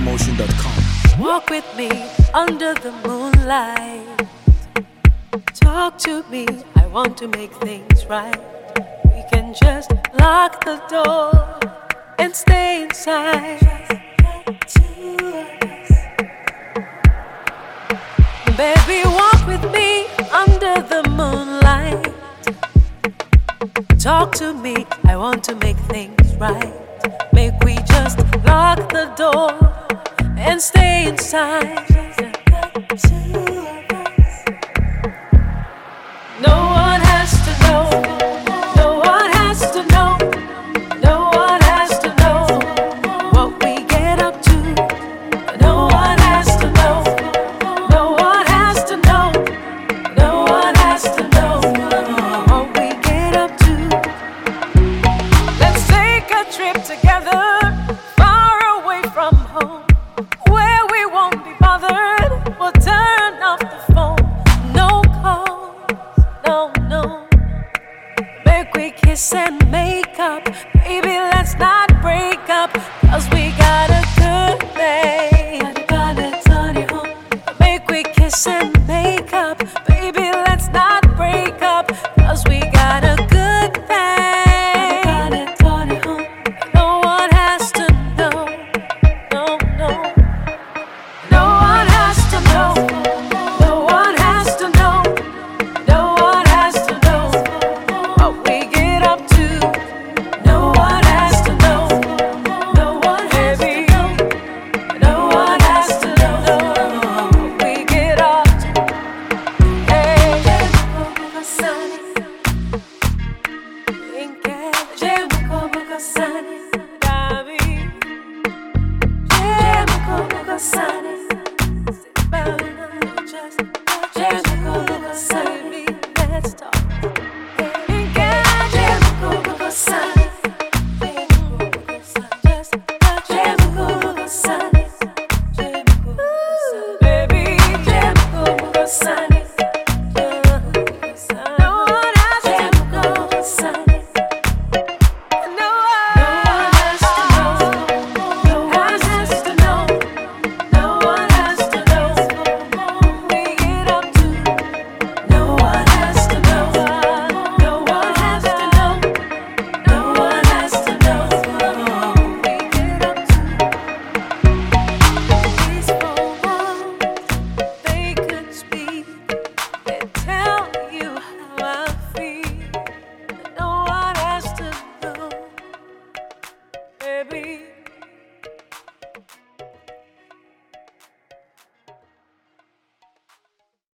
JackSonPromotion.com. Walk with me under the moonlight. Talk to me, I want to make things right. We can just lock the door and stay inside. Baby, walk with me under the moonlight. Talk to me, I want to make things right. Make we just lock the door and stay inside. No one has to know. No one has to know. No one has to know what we get up to. No one has to know. No one has to know. No one has to know what we get up to. Let's take a trip together, far away from home, where we won't be bothered. We'll turn off the phone. No calls, no, no. Make we kiss and make up. Baby, let's not break up, 'cause we got a good thing. Make we kiss and make up. Baby, let's not break up, 'cause we got a good thing. No one has to know. No, no. No one has to know. No one has to know. No one has to know what we get up to. No one has to know. No one has to know. No one has to know what we get up to. Hey, Sani.